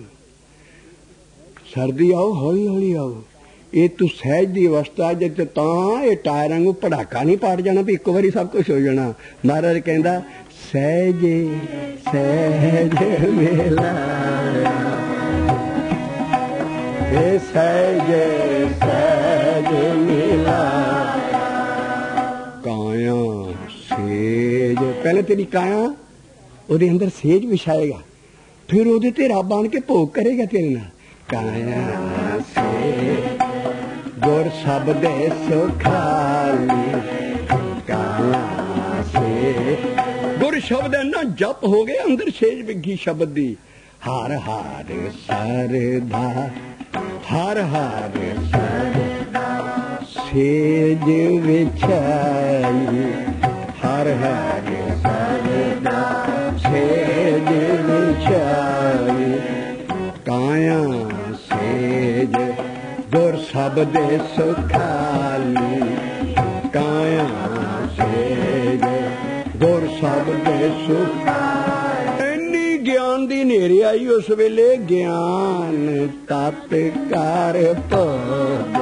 सर्दी आओ हौली हौली आओ। ये तू सहज की अवस्था जित ये टायर वांगू पटाका नहीं पाट जाना भी एक बारी सब कुछ हो जाना। महाराज कहता सहज सहज मेला, सहज सहज मेला। काया सेज, पहले तेरी काया ਉਹਦੇ ਅੰਦਰ ਸੇਜ ਵਿਛਾਏਗਾ, ਫਿਰ ਉਹਦੇ ਤੇ ਰੱਬ ਆਣ ਕੇ ਭੋਗ ਕਰੇਗਾ ਤੇਰੇ ਨਾਲ। ਕਾਇਆ ਸੇ ਗੁਰ ਸ਼ਬਦ ਸੁਖਾਲੀ, ਕਾਇਆ ਸੇ ਗੁਰ ਸ਼ਬਦ ਨਾ ਜਪ ਹੋ ਗਏ, ਅੰਦਰ ਸੇਜ ਵਿਗੀ ਸ਼ਬਦ ਦੀ। ਹਰ ਹਰ ਸਰਦਾ, ਹਰ ਹਰ ਸਰਦਾ ਸੇਜ ਵਿਛਾਈ, ਹਰ ਹਰ ਸਰਦਾ सेज विचारी। काया सेज गुर शब्द सुखाली, काया सेज गुर शब्द सुखाली। इन्नी ज्ञान दी नेरी आई उस वेले, ज्ञान तत कर भोग,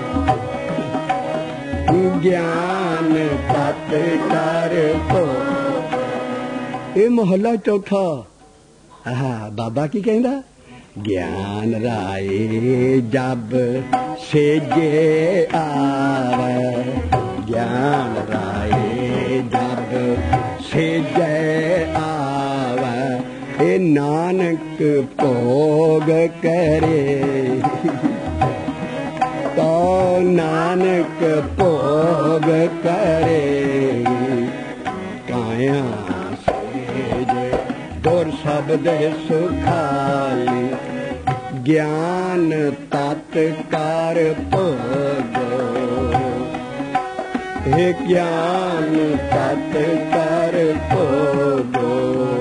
ज्ञान तत कर भोग। ਇਹ ਮੁਹੱਲਾ ਚੌਥਾ। ਆਹ ਬਾਬਾ ਕੀ ਕਹਿੰਦਾ? ਗਿਆਨ ਰਾਏ ਜਬ ਸੇਜੇ ਆਵੇ, ਗਿਆਨ ਰਾਏ ਜਬ ਸੇਜੇ ਆਵੇ। ਇਹ ਨਾਨਕ ਭੋਗ ਕਰੇ, ਤੋ ਨਾਨਕ ਭੋਗ ਕਰੇ। ਕਾਇਆ ਗੁਰ ਸ਼ਬਦ ਸੁਖਾਲੀ, ਗਿਆਨ ਤਤ ਕਰ ਭੋਗੋ, हे ज्ञान तत् कर भोगो।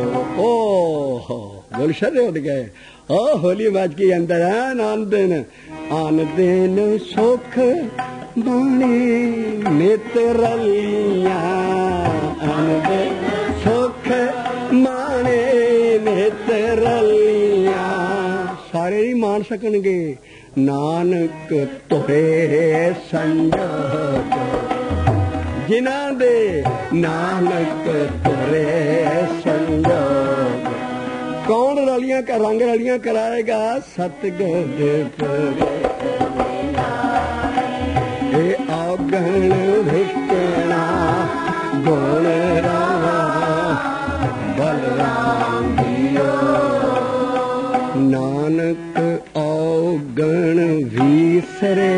ओ गुलशन उठ गए। ओ होली बाज के अंदर आन दिन आन दिन सुख बाणे नेत्रलिया, आन दिन सुख माने नेत्रलिया। सारे ही मान सकणगे नानक तुरे संजोग, जिन्हां दे नानक तुरे संजोग। कौन रलियां का रंग रलियां कराएगा? सतगुर हे औगण भिष्टना गुण रावा बलराम दियो। नानक औगण विसरे,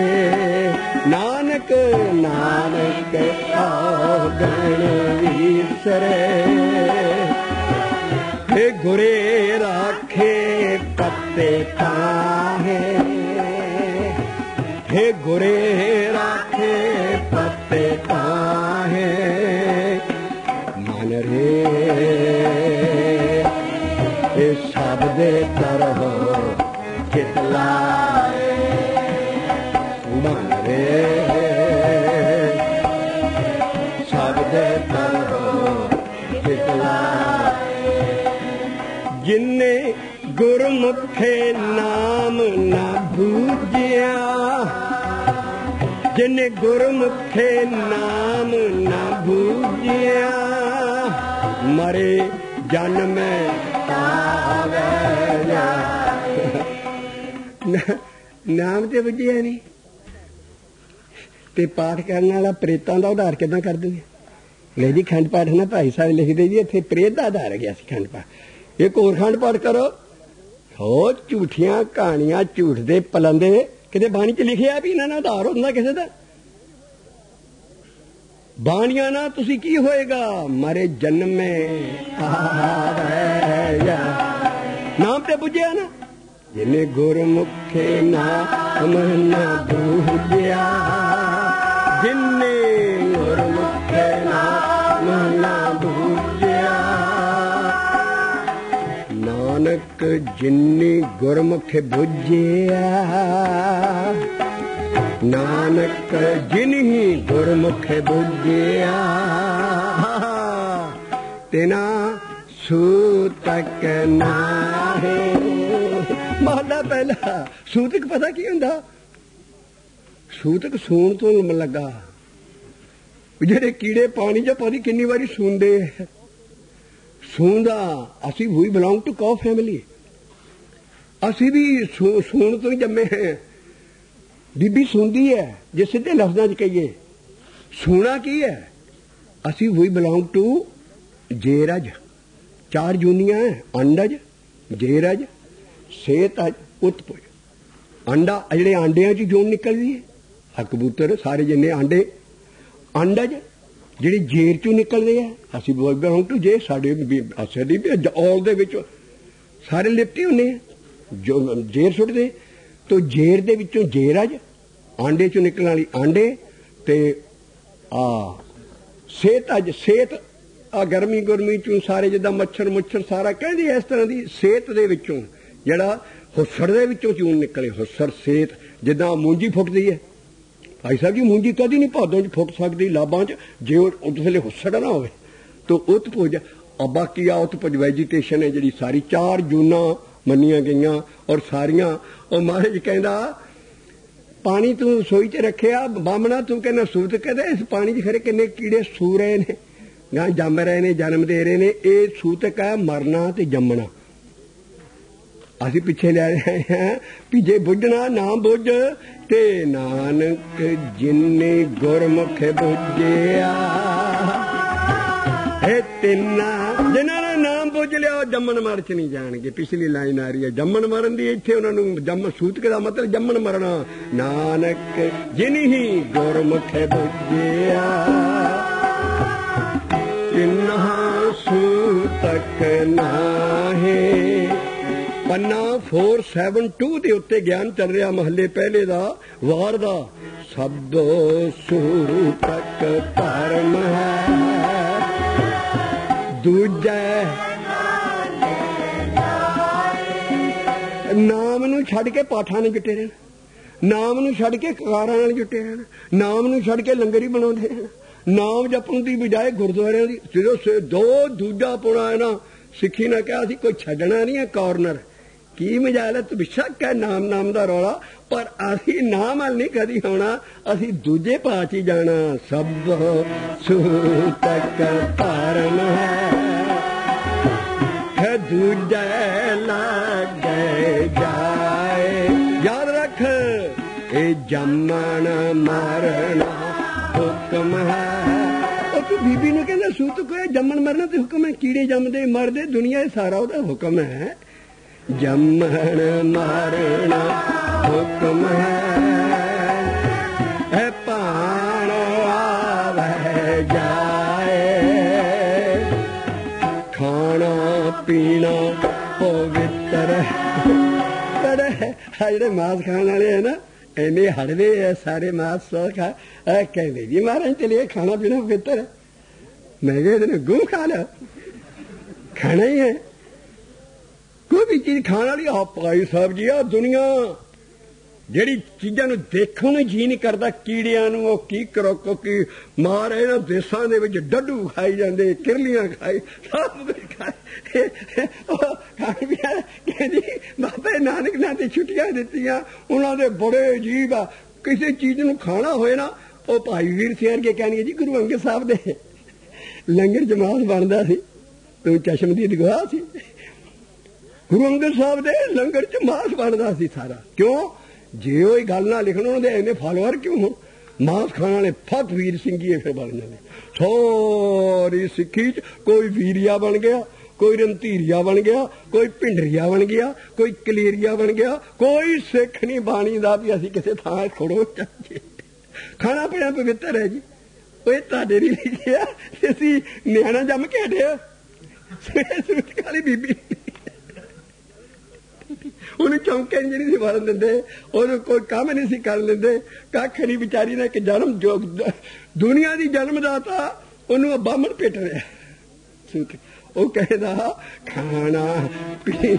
नानक नानक औगण विसरे। हे गुरे राखे पत्ते ताहे, हे गुरे राखे पत्ते ताहे। मन रे ये शब्द तरह चितलाए, मन रे शब्द तरह चितलाए। जिन्ने गुरमुखे नाम न बूझिया, जिन्ने गुरमुखे नाम न बूझिया। मरे जन्म आवे नाम ते बुझिया नहीं ते पाठ करने वाला प्रेतां दा उधार किदां कर देंगे? ले जी खंड पाठ ना भाई साहब लिख दे जी इत्थे प्रेत दा आधार है गया सी खंड पाठ। एक होर खंड पाठ करो। हो झूठियां कहानियां झूठ दे पलंदे किते बाणी च लिखिया भी इन्हां दा आधार हुंदा किसे दा? बाणियां ना तुसी की होएगा? मरे जन्मे आवे नाम ते गुरमुखे बुझिया ना जिन्हें गुरमुखे नाम ना बूझिया जिन्हें गुरमुखे नाम ना बूझिया नानक जिन्नी गुरमुखे बुझिया नानक जिन्ही गुरमुखे बुझिया तेना सूतक नाहे महला पहला सूतक पता की हुंदा सूतक सूण तो लगा ਜਿਹੜੇ ਕੀੜੇ ਪਾਣੀ 'ਚ ਪਤਾ ਕਿੰਨੀ ਵਾਰੀ ਸੂੰਦੇ ਸੂੰਦਾ ਅਸੀਂ ਵੀ ਬਿਲੋਂਗ ਟੂ ਕਾਉ ਫੈਮਿਲੀ ਅਸੀਂ ਵੀ ਸੂਣ ਤੋਂ ਹੀ ਜੰਮੇ ਹੈ ਬੀਬੀ ਸੁਣਦੀ ਹੈ ਜੇ ਸਿੱਧੇ ਲਫ਼ਜ਼ਾਂ 'ਚ ਕਹੀਏ ਸੂਣਾ ਕੀ ਹੈ ਅਸੀਂ ਵੀ ਬਿਲੋਂਗ ਟੂ ਜੇਰਜ ਚਾਰ ਜੂਨੀਆਂ ਅੰਡਜ ਜੇਰਜ ਸੇਤਜ ਉਤਪੁਜ ਅੰਡਾ ਜਿਹੜੇ ਆਂਡਿਆਂ 'ਚ ਜੂਨ ਨਿਕਲਦੀ ਹੈ ਕਬੂਤਰ ਸਾਰੇ ਜਿੰਨੇ ਆਂਡੇ ਅੰਡਜ ਜਿਹੜੀ ਜੇਰ 'ਚੋਂ ਨਿਕਲਦੇ ਆ ਅਸੀਂ ਵੀ ਬਿਲੋਂਗ ਟੂ ਜੇ ਸਾਡੇ ਸਾਡੀ ਵੀ ਔਲ ਦੇ ਵਿੱਚ ਸਾਰੇ ਲਿਪਟੇ ਹੁੰਦੇ ਆ ਜੋ ਜੇਰ ਸੁੱਟਦੇ ਤੋ ਜੇਰ ਦੇ ਵਿੱਚੋਂ ਜੇਰਜ ਆਂਡੇ 'ਚੋਂ ਨਿਕਲਣ ਵਾਲੀ ਆਂਡੇ ਤੇ ਆ ਸੇਤ ਅੱਜ ਸੇਤ ਆ ਗਰਮੀ ਗੁਰਮੀ 'ਚੋਂ ਸਾਰੇ ਜਿੱਦਾਂ ਮੱਛਰ ਮੁੱਛਰ ਸਾਰਾ ਕਹਿੰਦੇ ਇਸ ਤਰ੍ਹਾਂ ਦੀ ਸੇਤ ਦੇ ਵਿੱਚੋਂ ਜਿਹੜਾ ਹੁੱਸੜ ਦੇ ਵਿੱਚੋਂ ਚੂਨ ਨਿਕਲੇ ਹੁੱਸੜ ਸੇਤ ਜਿੱਦਾਂ ਮੂੰਜੀ ਫੁੱਟਦੀ ਹੈ ਭਾਈ ਸਾਹਿਬ ਜੀ ਮੂੰਜੀ ਕਦੀ ਨਹੀਂ ਭਾਦੋਂ 'ਚ ਫੁੱਟ ਸਕਦੀ ਲਾਬਾਂ 'ਚ ਜੇ ਉਸ ਵੇਲੇ ਹੁੱਸੜ ਨਾ ਹੋਵੇ ਤਾਂ ਉਤਪੁਜ ਆ ਬਾਕੀ ਆ ਉਤਪੁਜ ਵੈਜੀਟੇਸ਼ਨ ਹੈ ਜਿਹੜੀ ਸਾਰੀ ਚਾਰ ਜੂਨਾਂ ਮੰਨੀਆਂ ਗਈਆਂ ਔਰ ਸਾਰੀਆਂ ਉਹ ਮਹਾਰਾਜ ਕਹਿੰਦਾ ਪਾਣੀ ਤੂੰ ਰਸੋਈ 'ਚ ਰੱਖਿਆ ਬਾਹਮਣਾ ਤੂੰ ਕਹਿੰਦਾ ਸੂਤ ਕਹਿੰਦਾ ਇਸ ਪਾਣੀ 'ਚ ਖਰੇ ਕਿੰਨੇ ਕੀੜੇ ਸੂ ਰਹੇ ਨੇ ਗਾਂ ਜੰਮ ਰਹੇ ਨੇ ਜਨਮ ਦੇ ਰਹੇ ਨੇ ਇਹ ਸੂਤਕ ਹੈ ਮਰਨਾ ਤੇ ਜੰਮਣਾ ਅਸੀਂ ਪਿੱਛੇ ਲੈ ਰਹੇ ਹਾਂ ਵੀ ਜੇ ਬੁੱਝਣਾ ਨਾ ਬੁੱਝ ਤੇ ਨਾਨਕ ਜਿੰਨੇ ਗੁਰਮੁਖ ਬੁੱਝਿਆ ਇਹ ਤਿੰਨਾਂ ਜਿਨ੍ਹਾਂ ਨੇ ਨਾਮ ਬੁੱਝ ਲਿਆ ਜੰਮਣ ਮਰ ਚ ਨਹੀਂ ਜਾਣਗੇ ਪਿਛਲੀ ਲਾਈਨ ਆ ਰਹੀ ਹੈ ਜੰਮਣ ਮਰਨ ਦੀ ਇੱਥੇ ਉਹਨਾਂ ਨੂੰ ਜੰਮ ਸੂਤਕ ਦਾ ਮਤਲਬ ਜੰਮਣ ਮਰਨਾ ਨਾਨਕ ਜਿਨਹੀ ਗੁਰਮੁਖ ਬੁੱਝਿਆ ਤਿੰਨਾਂ ਸੂਤਕ ਨਾਹੇ ਪੰਨਾ ਚਾਰ ਸੱਤ ਦੋ ਦੇ ਉੱਤੇ ਗਿਆਨ ਚੱਲ ਰਿਹਾ ਮਹੱਲੇ ਪਹਿਲੇ ਦਾ ਵਾਰ ਦਾ ਸਭ ਸੂਤਕ ਧਰਮ ਹੈ ਦੂਜਾ ਨਾਮ ਨੂੰ ਛੱਡ ਕੇ ਪਾਠਾਂ ਨਾਲ ਜੁਟੇ ਰਹਿਣ ਨਾਮ ਨੂੰ ਛੱਡ ਕੇ ਕਕਾਰਾਂ ਨਾਲ ਜੁਟੇ ਰਹਿਣ ਨਾਮ ਨੂੰ ਛੱਡ ਕੇ ਲੰਗਰ ਹੀ ਬਣਾਉਂਦੇ ਰਹਿਣ ਨਾਮ ਜਪਣ ਦੀ ਬਜਾਏ ਗੁਰਦੁਆਰਿਆਂ ਦੀ ਜਦੋਂ ਦੋ ਦੂਜਾ ਪੁਣਾ ਹੈ ਨਾ ਸਿੱਖੀ ਨੇ ਕਿਹਾ ਸੀ ਕੋਈ ਛੱਡਣਾ ਨਹੀਂ ਹੈ ਕਾਰਨਰ ਕੀ ਮਜਾਲਤ ਬਿਸ਼ੱਕ ਹੈ ਨਾਮ ਨਾਮ ਦਾ ਰੌਲਾ ਪਰ ਅਸੀਂ ਨਾਮ ਵੱਲ ਨਹੀਂ ਕਦੀ ਹੋਣਾ ਅਸੀਂ ਦੂਜੇ ਪਾਸ ਹੀ ਜਾਣਾ ਸਭ ਸੂਤਕ ਧਰਮ ਹੈ ਦੂਜੇ ਲਾਗੇ ਜਾਏ ਯਾਦ ਰੱਖ ਇਹ ਜੰਮਣ ਮਰਨਾ ਹੁਕਮ ਹੈ ਉਹ ਤੂੰ ਬੀਬੀ ਨੂੰ ਕਹਿੰਦਾ ਸੂਤਕ ਹੈ ਜੰਮਣ ਮਰਨਾ ਤੇ ਹੁਕਮ ਹੈ ਕੀੜੇ ਜੰਮਦੇ ਮਰਦੇ ਦੁਨੀਆ ਇਹ ਸਾਰਾ ਉਹਦਾ ਹੁਕਮ ਹੈ ਜੰਮਣ ਮਰਨਾ ਹੁਕਮ ਹੈ ਇਹ ਭਾਣ ਆਵੇ ਜਾਏ ਖਾਣਾ ਪੀਣਾ ਪਵਿੱਤਰ ਪਰ ਜਿਹੜੇ ਮਾਸ ਖਾਣ ਵਾਲੇ ਹੈ ਨਾ ਇੰਨੇ ਹੜਦੇ ਆ ਸਾਰੇ ਮਾਸ ਸੋ ਖਾ ਕਹਿੰਦੇ ਜੀ ਮਹਾਰਾਜ ਚਲੀਏ ਖਾਣਾ ਪੀਣਾ ਪਵਿੱਤਰ ਹੈ ਮੈਂ ਕਹਿੰਦੇ ਗੂ ਖਾ ਲਿਆ ਖਾਣਾ ਹੀ ਹੈ ਕੋਈ ਵੀ ਚੀਜ਼ ਖਾਣ ਵਾਲੀ ਆ ਭਾਈ ਸਾਹਿਬ ਜੀ ਆ ਦੁਨੀਆ ਜਿਹੜੀ ਚੀਜ਼ਾਂ ਨੂੰ ਦੇਖਣ ਨੂੰ ਜੀ ਨਹੀਂ ਕਰਦਾ ਕੀੜਿਆਂ ਨੂੰ ਉਹ ਕੀ ਕਰੋ ਕੀ ਮਾਰ ਇਹਨਾਂ ਦੇਸ਼ਾਂ ਦੇ ਵਿੱਚ ਡੱਡੂ ਖਾਈ ਜਾਂਦੇ ਕਿਰਲੀਆਂ ਖਾਈ ਸਭ ਕੁਝ ਖਾਏ ਖਾਣ ਵੀ ਕਹਿੰਦੀ ਬਾਬੇ ਨਾਨਕ ਨੇ ਤੇ ਛੁੱਟੀਆਂ ਦਿੱਤੀਆਂ ਉਹਨਾਂ ਦੇ ਬੜੇ ਅਜੀਬ ਆ ਕਿਸੇ ਚੀਜ਼ ਨੂੰ ਖਾਣਾ ਹੋਏ ਨਾ ਉਹ ਭਾਈ ਵੀਰ ਸਿੰਘ ਕੇ ਕਹਿਣਗੇ ਜੀ ਗੁਰੂ ਅੰਗਦ ਸਾਹਿਬ ਦੇ ਲੰਗਰ ਜਮਾਤ ਬਣਦਾ ਸੀ ਤੂੰ ਚਸ਼ਮਦੀਦ ਗਵਾਹ ਸੀ ਗੁਰੂ ਅੰਗਦ ਸਾਹਿਬ ਦੇ ਲੰਗਰ ਚ ਮਾਸ ਬਣਦਾ ਸੀ ਸਾਰਾ ਕਿਉਂ ਜੇ ਉਹ ਗੱਲ ਨਾ ਲਿਖਣ ਉਹਨਾਂ ਦੇ ਇੰਨੇ ਫਾਲੋਅਰ ਕਿਉਂ ਹੋਣ ਮਾਸ ਖਾਣ ਵਾਲੇ ਫਤ ਵੀਰ ਸਿੰਘ ਹੀ ਫਿਰ ਬਣ ਜਾਂਦੇ ਸਾਰੀ ਸਿੱਖੀ ਚ ਕੋਈ ਵੀਰੀਆ ਬਣ ਗਿਆ ਕੋਈ ਰਣਧੀਰੀਆ ਬਣ ਗਿਆ ਕੋਈ ਭਿੰਡਰੀਆ ਬਣ ਗਿਆ ਕੋਈ ਕਲੇਰੀਆ ਬਣ ਗਿਆ ਕੋਈ ਸਿੱਖ ਨਹੀਂ ਬਾਣੀ ਦਾ ਵੀ ਅਸੀਂ ਕਿਸੇ ਥਾਂ ਖੜੋ ਚਾਹੀਏ ਖਾਣਾ ਪੀਣਾ ਪਵਿੱਤਰ ਹੈ ਜੀ ਉਹ ਤੁਹਾਡੇ ਲਈ ਲਿਖਿਆ ਅਸੀਂ ਨਿਆਣਾ ਜੰਮ ਕੇ ਹਟਿਆ ਸੂਤ ਕਾਲੀ ਬੀਬੀ ਉਹਨੂੰ ਚੌਂਕੇ ਨਹੀਂ ਸੀ ਮਾਰਨ ਦਿੰਦੇ, ਉਹਨੂੰ ਕੋਈ ਕੰਮ ਨਹੀਂ ਸੀ ਕਰਨ ਦਿੰਦੇ, ਕੱਖ ਨਹੀਂ। ਵਿਚਾਰੀ ਨੇ ਕਿ ਜਨਮ ਜੋ ਦੁਨੀਆ ਦੀ ਜਨਮਦਾਤਾ ਉਹਨੂੰ ਬਾਹਮਣ ਪਿੱਟ ਰਿਹਾ। ਉਹ ਕਹਿੰਦਾ ਖਾਣਾ ਪੀ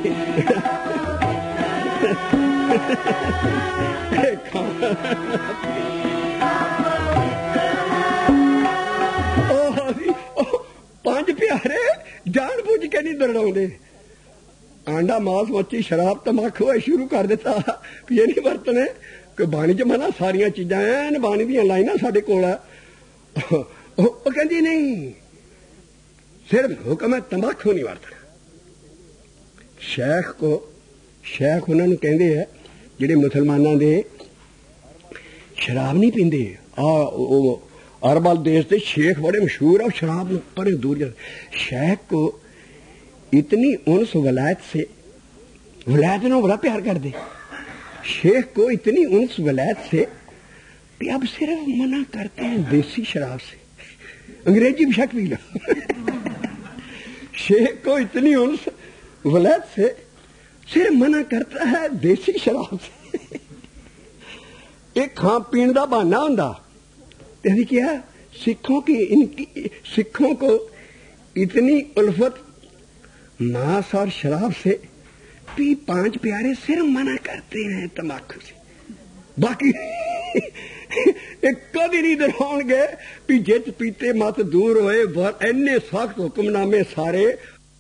ਪੰਜ ਪਿਆਰੇ ਜਾਣ ਬੁੱਝ ਕੇ ਨਹੀਂ ਦਰੜਾਉਂਦੇ। ਆਂਡਾ ਮਾਸ ਮੱਛੀ ਸ਼ਰਾਬ ਤਮਾਕੂ ਇਹ ਸ਼ੁਰੂ ਕਰ ਦਿੱਤਾ ਵੀ ਇਹ ਨਹੀਂ ਵਰਤਣੇ। ਕੋਈ ਬਾਣੀ ਚ ਮਨਾ ਸਾਰੀਆਂ ਚੀਜ਼ਾਂ ਐਨ ਬਾਣੀ ਦੀਆਂ ਲਾਈਨਾਂ ਸਾਡੇ ਕੋਲ ਆ। ਉਹ ਕਹਿੰਦੀ ਨਹੀਂ, ਸਿਰਫ ਹੁਕਮ ਹੈ ਤੰਬਾਕੂ ਨਹੀਂ ਵਰਤਣਾ। ਸ਼ੇਖ ਕੋ ਸ਼ੇਖ ਉਹਨਾਂ ਨੂੰ ਕਹਿੰਦੇ ਆ ਜਿਹੜੇ ਮੁਸਲਮਾਨਾਂ ਦੇ ਸ਼ਰਾਬ ਨਹੀਂ ਪੀਂਦੇ। ਆ ਉਹ अरबल देश के शेख बड़े मशहूर है, शराब पर दूर जाते। शेख को इतनी उनस वलायत से, वलायत ने बड़ा प्यार कर दे। शेख को इतनी उनस वलायत से कि अब सिर्फ मना करते हैं देसी शराब से, अंग्रेजी बेशक पी लो। शेख को इतनी उनस वलायत से सिर्फ मना करता है देसी शराब से। एक खां पीण का बहाना होंदा। क्या सिखों की इनकी सिखों को इतनी उल्फत मांस और शराब से भी पांच प्यारे सिर्फ मना करते हैं तंबाकू से, बाकी एक कभी नहीं दरवाओगे भी जित पीते मत दूर होए। इन्ने सख्त हुक्मनामे सारे